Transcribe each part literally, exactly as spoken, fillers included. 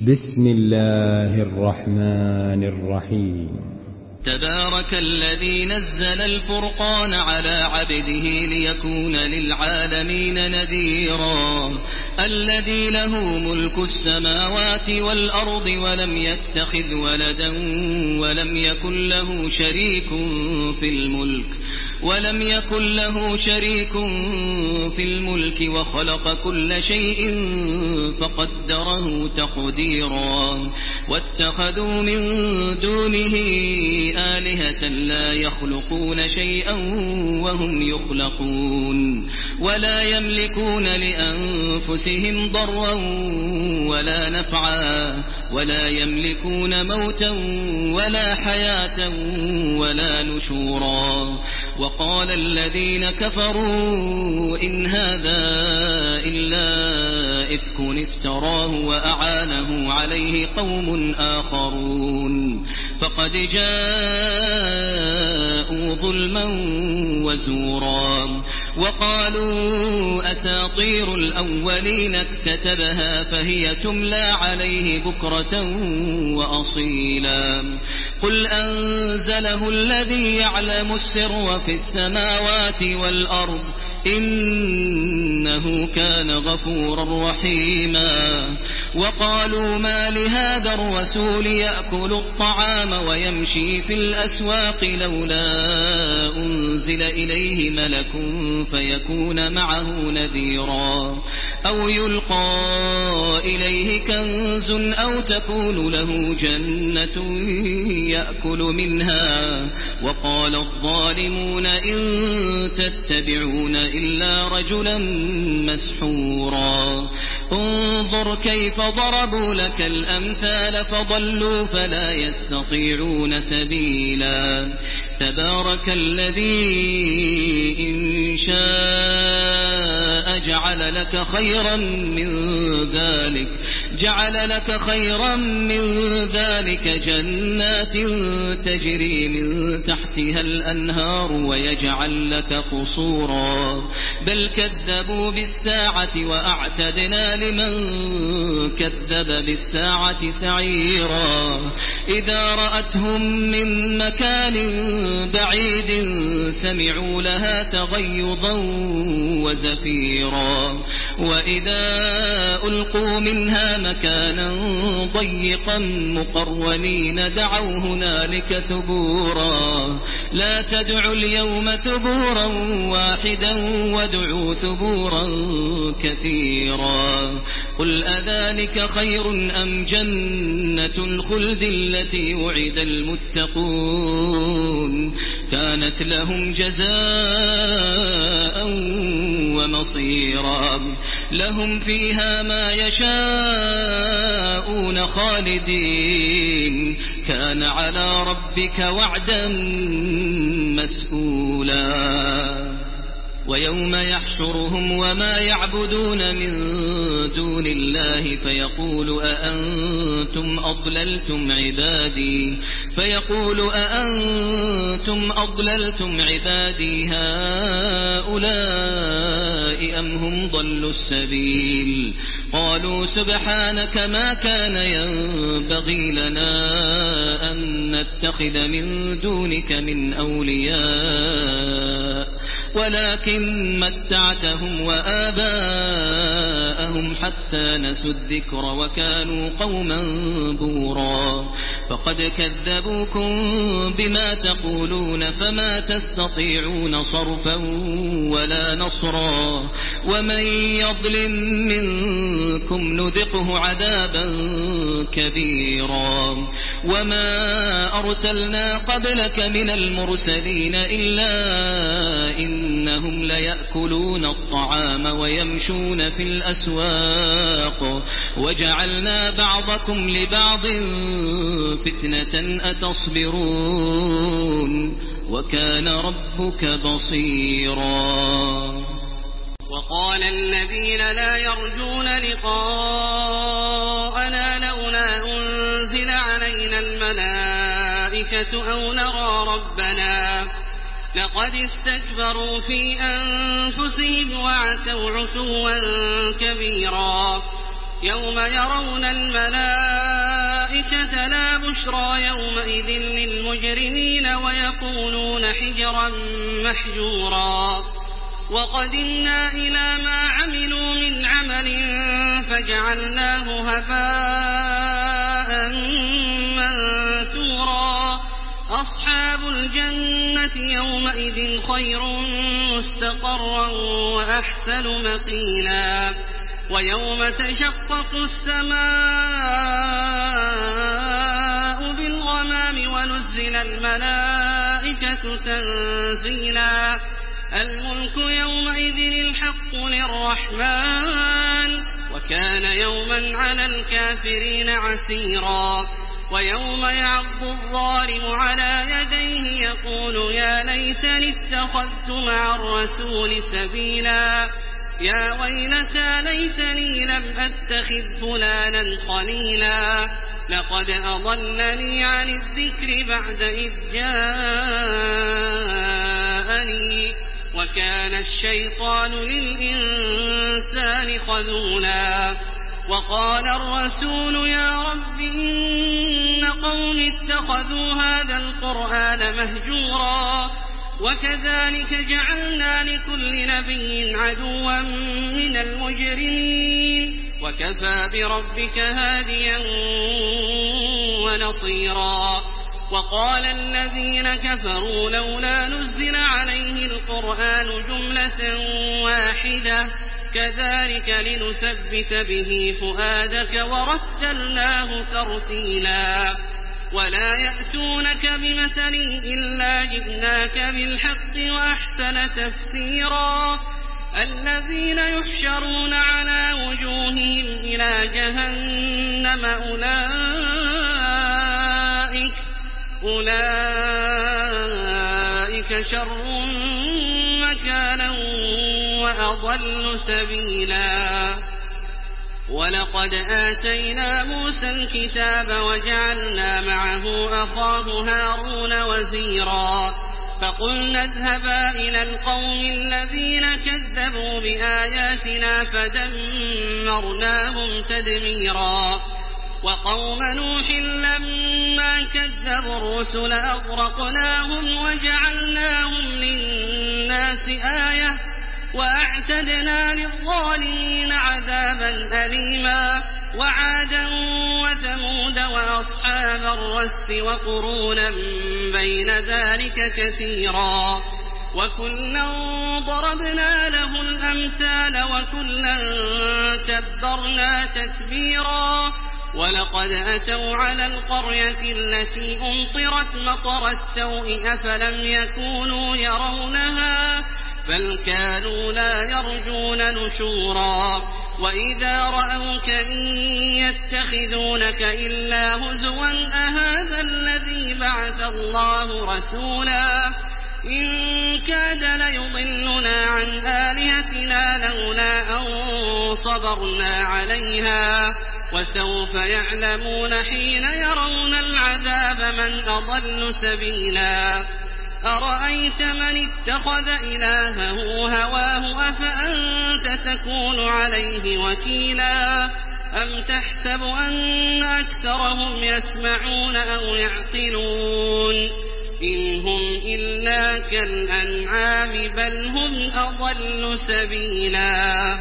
بسم الله الرحمن الرحيم. تبارك الذي نزل الفرقان على عبده ليكون للعالمين نذيرا الذي له ملك السماوات والأرض ولم يتخذ ولدا ولم يكن له شريك في الملك ولم يكن له شريك في الملك وخلق كل شيء فقدره تقديرا واتخذوا من دونه آلهة لا يخلقون شيئا وهم يخلقون ولا يملكون لأنفسهم ضرا ولا نفعا ولا يملكون موتا ولا حياة ولا نشورا وقال الذين كفروا إن هذا إلا إفك افتراه وأعانه عليه قوم آخرون فقد جاءوا ظلما وزورا وقالوا أساطير الأولين اكتتبها فهي تملى عليه بكرة وأصيلا قل أنزله الذي يعلم السر في السماوات والأرض إنه كان غفورا رحيما وقالوا ما لهذا الرسول يأكل الطعام ويمشي في الأسواق لولا أنزل إليه ملك فيكون معه نذيرا أو يلقى إليه كنز أو تكون له جنة يأكل منها وقال الظالمون إن تتبعون إلا رجلا مسحورا انظر كيف ضربوا لك الأمثال فضلوا فلا يستطيعون سبيلا تبارك الذي إن شاء جعل لك خيرا من ذلك جعل لك خيرا من ذلك جنات تجري من تحتها الأنهار ويجعل لك قصورا بل كذبوا بالساعة وأعتدنا لمن كذب بالساعة سعيرا إذا رأتهم من مكان بعيد سمعوا لها تغيظا وزفيرا وإذا ألقوا منها مكانا ضيقا مقرنين دعوا هنالك ثبورا لا تدعوا اليوم ثبورا واحدا وادعوا ثبورا كثيرا قل أذلك خير أم جنة الخلد التي وعد المتقون كانت لهم جزاء ومصيرا لهم فيها ما يشاءون خالدين كان على ربك وعدا مسئولا ويوم يحشرهم وما يعبدون من دون الله فيقول أأنتم أضللتم عبادي فيقول أأنتم أضللتم عبادي هؤلاء أم هم ضلوا السبيل قالوا سبحانك ما كان ينبغي لنا أن نتخذ من دونك من أولياء ولكن متعتهم وآباءهم حتى نسوا الذكر وكانوا قوما بورا فقد كذبوكم بما تقولون فما تستطيعون صرفا ولا نصرا ومن يظلم منكم نذقه عذابا كبيرا وما أرسلنا قبلك من المرسلين إلا إنهم ليأكلون الطعام ويمشون في الأسواق وجعلنا بعضكم لبعض فتنة أتصبرون وكان ربك بصيرا وقال الذين لا يرجون لقاءنا لولا أنزل علينا الملائكة أو نرى ربنا لقد استكبروا في أنفسهم وعتوا عتوا كبيرا يوم يرون الملائكة البشرى يومئذ للمجرمين ويقولون حجرا محجورا وقدمنا إلى ما عملوا من عمل فجعلناه هباء منثورا أصحاب الجنة يومئذ خير مستقرا وأحسن مقيلا ويوم تشقق السماء بالغمام ونزل الملائكة تنزيلا الملك يومئذ الحق للرحمن وكان يوما على الكافرين عسيرا ويوم يعض الظالم على يديه يقول يا ليتني اتخذت مع الرسول سبيلا يا ويلتى ليتني لم أتخذ فلانا خليلا لقد أضلني عن الذكر بعد إذ جاءني وكان الشيطان للإنسان خذولا وقال الرسول يا رب إن قوم اتخذوا هذا القرآن مهجورا وكذلك جعلنا لكل نبي عدوا من المجرمين وكفى بربك هاديا ونصيرا وقال الذين كفروا لولا نزل عليه القرآن جملة واحدة كذلك لنثبت به فؤادك ورتلناه ترتيلا ولا يأتونك بمثل إلا جئناك بالحق وأحسن تفسيرا الذين يحشرون على وجوههم إلى جهنم أولئك أولئك شر مكانا وأضل سبيلا ولقد آتينا موسى الكتاب وجعلنا معه أخاه هارون وزيرا فقلنا اذهبا إلى القوم الذين كذبوا بآياتنا فدمرناهم تدميرا وقوم نوح لما كذبوا الرسل أغرقناهم وجعلناهم للناس آية وأعتدنا للظالمين عذابا أليما وعادا وثمود وأصحاب الرس وقرونا بين ذلك كثيرا وكلا ضربنا له الأمثال وكلا تبرنا تتبيرا ولقد أتوا على القرية التي أمطرت مطر السوء أفلم يكونوا يرونها بل كانوا لا يرجون نشورا وإذا رأوك إن يتخذونك إلا هزوا أهذا الذي بعث الله رسولا إن كاد ليضلنا عن آلهتنا لولا أن صبرنا عليها وسوف يعلمون حين يرون العذاب من أضل سبيلا أرأيت من اتخذ إلهه هواه أفأنت تكون عليه وكيلا أم تحسب أن أكثرهم يسمعون أو يعقلون إن هم إلا كالأنعام بل هم أضل سبيلا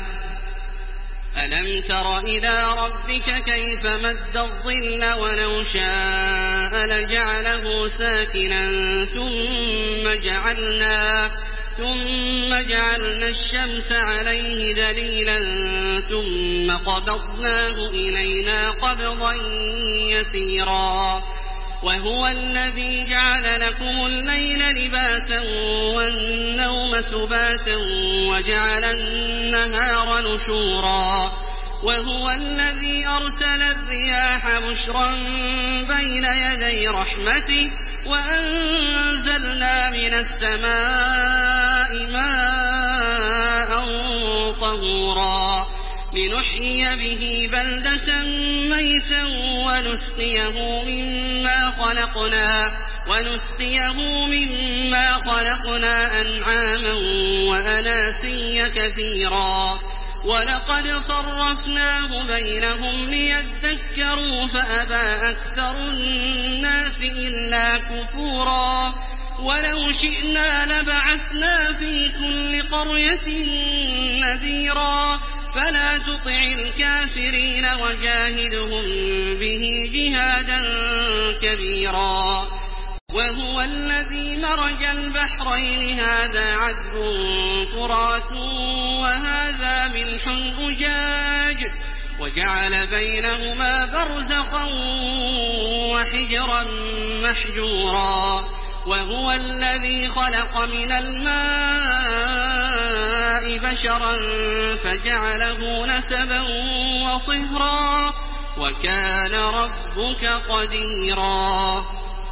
ألم تر إلى ربك كيف مد الظل ولو شاء لجعله ساكنا ثم جعلنا ثم جعلنا الشمس عليه دليلا ثم قبضناه إلينا قبضا يسيرا وهو الذي جعل لكم الليل لباسا والنوم سباتا وجعل النهار نشورا وهو الذي أرسل الرياح بشرا بين يدي رحمته وأنزلنا من السماء ماء طهورا لنحيي به بلدة ميتا ونسقيه مما خلقنا ونسقيه مما خلقنا أنعاما وأناسيا كثيرا ولقد صرفناه بينهم ليذكروا فأبى أكثر الناس إلا كفورا ولو شئنا لبعثنا في كل قرية نذيرا فلا تطع الكافرين وجاهدهم به جهادا كبيرا وهو الذي مرج البحرين هذا عذب فرات وهذا ملح أجاج وجعل بينهما برزخا وحجرا محجورا وهو الذي خلق من الماء بشرا فجعله نسبا وصهرا وكان ربك قديرا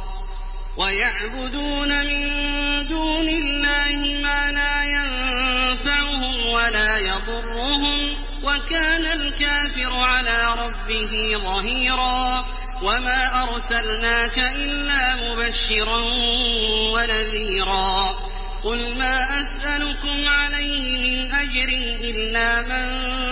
ويعبدون من دون الله ما لا ينفعهم ولا يضرهم وكان الكافر على ربه ظهيرا وما أرسلناك إلا مبشرا ونذيرا قل ما أسألكم عليه من أجر إلا من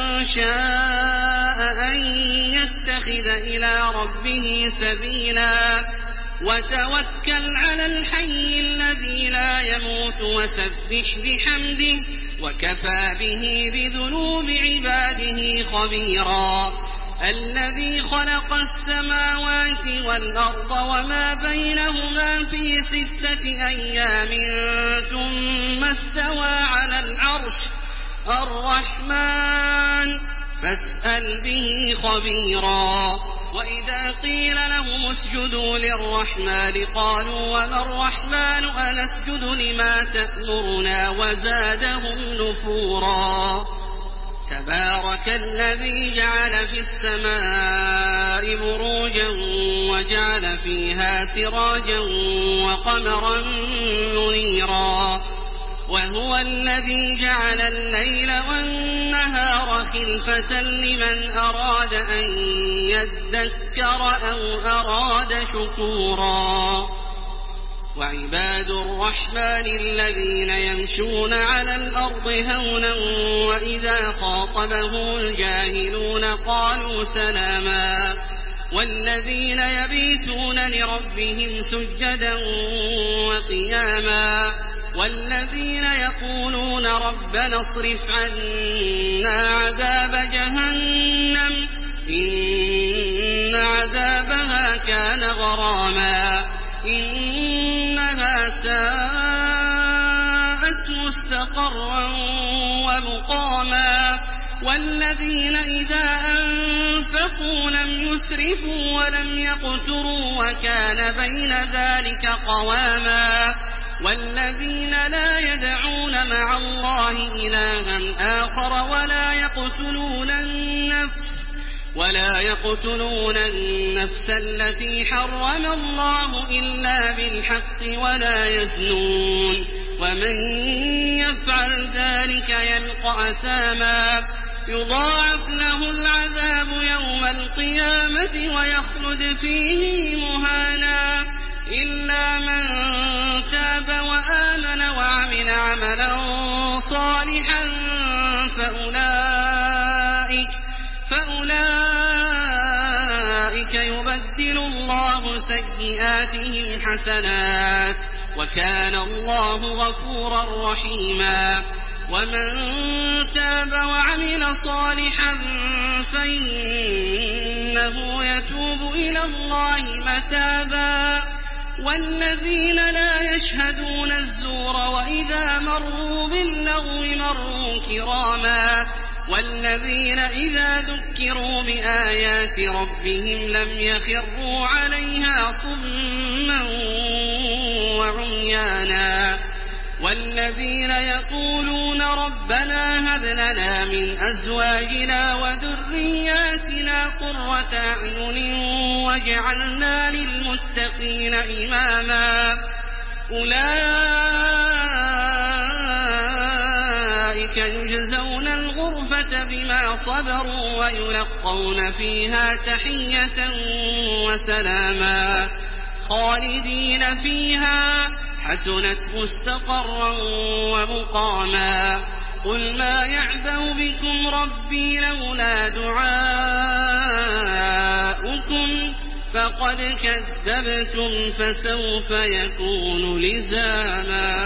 شاء أن يتخذ إلى ربه سبيلا وتوكل على الحي الذي لا يموت وسبح بحمده وكفى به بذنوب عباده خبيرا الذي خلق السماوات والأرض وما بينهما في ستة أيام ثم استوى على العرش الرحمن فاسأل به خبيرا وإذا قيل لهم اسجدوا للرحمن قالوا وما الرحمن أنسجد لما تأمرنا وزادهم نفورا تبارك الذي جعل في السماء بروجا وجعل فيها سراجا وقمرا منيرا وهو الذي جعل الليل والنهار خلفة لمن أراد أن يذكر أو أراد شكورا وعباد الرحمن الذين يمشون على الأرض هونا وإذا خاطبهم الجاهلون قالوا سلاما والذين يبيتون لربهم سجدا وقياما والذين يقولون ربنا اصرف عنا عذاب جهنم إن عذابها كان غراما إنها ساءت مستقرا ومقاما والذين إذا أنفقوا لم يسرفوا ولم يقتروا وكان بين ذلك قواما والذين لا يدعون مع الله إلها آخر ولا يقتلون النفس ولا يقتلون النفس التي حرم الله إلا بالحق ولا يزنون ومن يفعل ذلك يلقى أثاما يضاعف له العذاب يوم القيامة ويخلد فيه مهانا إلا من تاب وآمن وعمل عملا صالحا فأولئك فأولئك يبدل الله سيئاتهم حسنات وكان الله غفورا رحيما ومن تاب وعمل صالحا فإنه يتوب إلى الله متابا والذين لا يشهدون الزور وإذا مروا باللغو مروا كراما والذين إذا ذكروا بآيات ربهم لم يخروا عليها صما وعميانا والذين يقولون ربنا هب لنا من أزواجنا وذرياتنا قرة أعين واجعلنا للمتقين إماما أولئك يجزون الغرفة بما صبروا ويلقون فيها تحية وسلاما خالدين فيها حسنت مستقرا ومقاما قل ما يعبأ بكم ربي لولا دعاؤكم فقد كذبتم فسوف يكون لزاما